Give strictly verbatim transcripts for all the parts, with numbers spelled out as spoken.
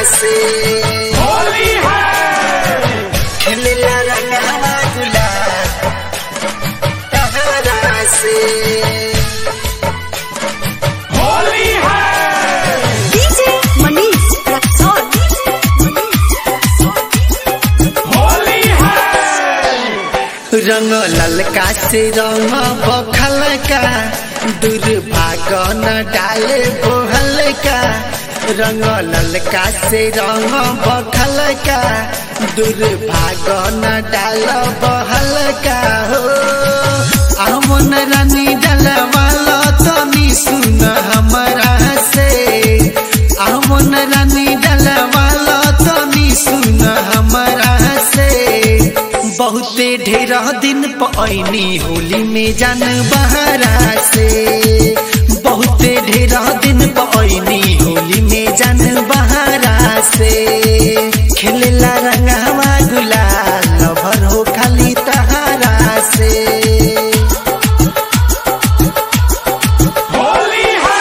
से होली है खेलेला रंगवा गुलाल तहरा से होली है डीजे मनीष रक्सौल होली है रंग ललका से रंग बखल का दुर्भाग न डाले बोहल का रंग ललका से रंग बखल का दुर्भाग न डाल बहल का हो अमन रानी डलवाला तनी सुन हमारा से अमन रानी डलवाला तनी सुन हमारा से बहुते ढेर दिन पैनी होली में जान बहरा से बहुते ढेर दिन पैनी होली में जान बहरा से खेलेला रंगवा गुलाल लभर हो खाली तहरा से होली है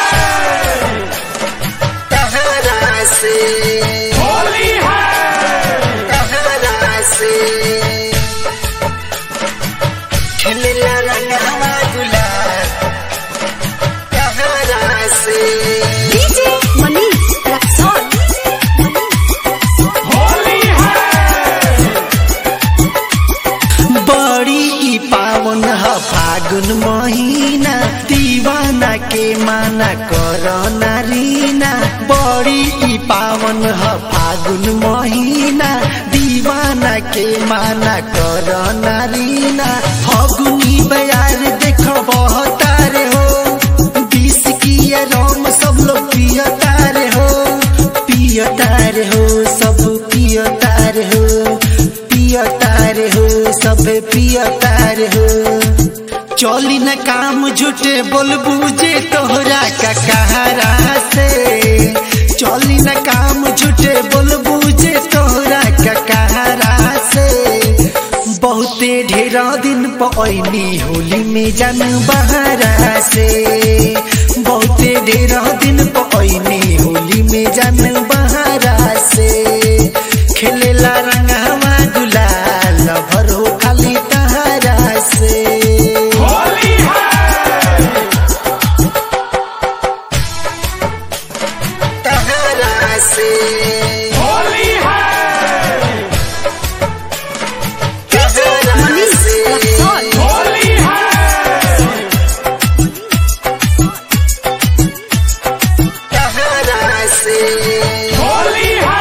तहरा से होली है तहरा से खेलेला रंगवा गुलाल तहरा से डीजे मनीष रक्सौल होली है बड़ी ई पावन ह फागुन महीना दीवाना के माना कर नारीना बड़ी ई पावन ह फागुन महीना दीवाना के माना कर नारीना फगुनी बयार देख बहतारे हो बीस किया रोम सब लोग पियतारे हो पियतारे हो सब पियतारे हो पियतारे हो सब पियतारे हो चौली न काम झूठे बोल बूझे तोहरा का कहारा से चौली न काम झूठे बोल बूझे तोहरा का कहारा से बहुते ढेर दिन पैनी होली में जान बहरा से बहुते ढेर दिन पैनी होली में जान बहरा से खेलेला रंगवा गुलाल भरो खाली तहरा से होली है तहरा से होली है डीजे मनीष रक्सौल होली है तहरा से होली है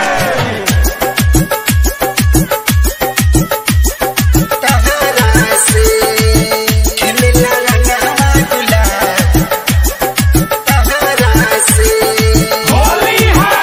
तहरा से खेलेला रंगवा गुलाल तहरा से होली है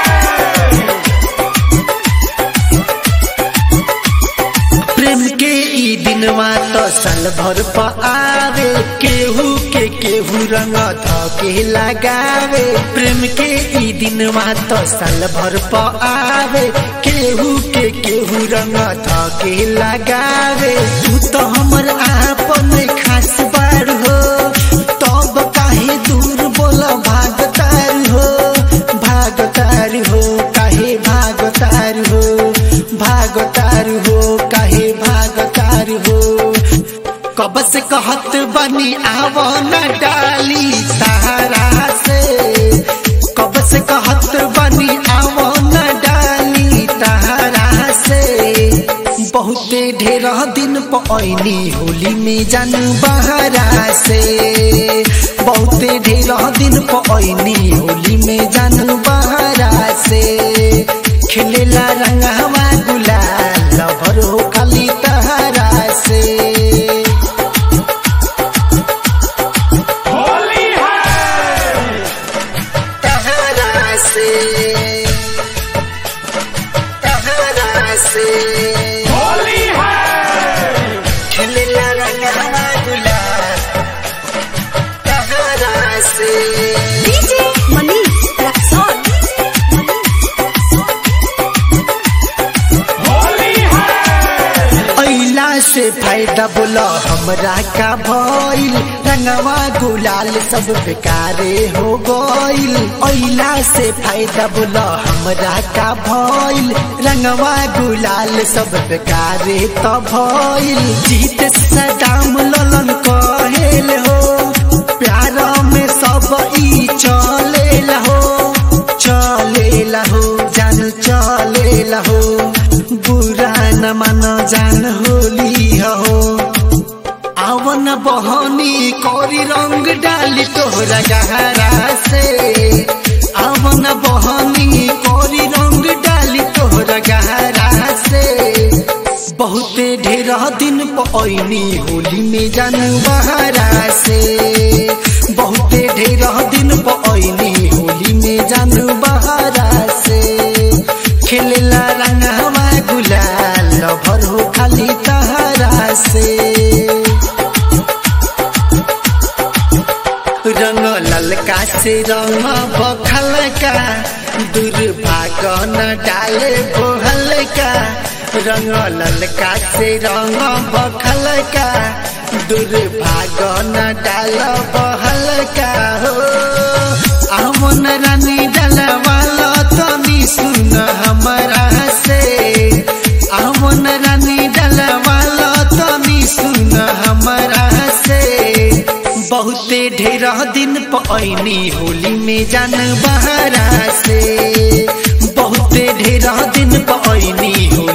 प्रेम के ई दिनवा तो साल भर प आवे केहू के केहू रंग धके लगावे प्रेम के ई दिनवा तो साल भर प आवे केहू के केहू रंग धके लगावे तू तो हमर आपन खास बार हो तब काहे दूर बोल भागतार हो भागतार हो काहे भागतार हो भागतार हो काहे भागतार हो कब से कहत बनी आवो न डाली सहारा से कब से कहत बनी आवो न डाली तहरा से बहुते ढेर दिन पैनी होली में जान बहरा से बहुते ढेर दिन पैनी होली में जान बहरा से खेलेला रंगवा गुलाल भरो खाली तहरा से होली है तहरा से तहरा से होली है खेलेला रंगवा गुलाल तहरा से डीजे मनीष रक्सौल होली है अइला से फायदा बोला हमरा का भइल रंगवा गुलाल सब बेकारे हो गइल, ओइला से फायदा बोला हमरा का भइल। रंगवा गुलाल सब बेकारे त भइल, जीत सदाम ललन कहेल हो, प्यार में सब ई चलेला हो, चलेला हो जान चलेला हो, बुरा न मान जान होली हो। आवन बहनी कोरी रंग डाली तोहरा गहरा से, आवन बहनी कोरी रंग डाली तोहरा गहरा से। बहुते ढेर दिन पईनी होली में जानू बहरा से, बहुते ढेर दिन पईनी होली में जानू बहरा से। खेलेला रंगवा गुलाल भर हो खाली तहरा से, रंग ललका से रंग बखलका, दुर्भाग न डाले बोहलका। रंग ललका से रंग बखलका, दुर्भाग न डाल बहलका हो। आवन रानी डलवाला तनी सुन हमरा से, आवन रानी डलवाला तनी सुन हमरा से। बहुते ढेर दिन पईनी होली में जान बहरा से, बहुते ढेर दिन पईनी।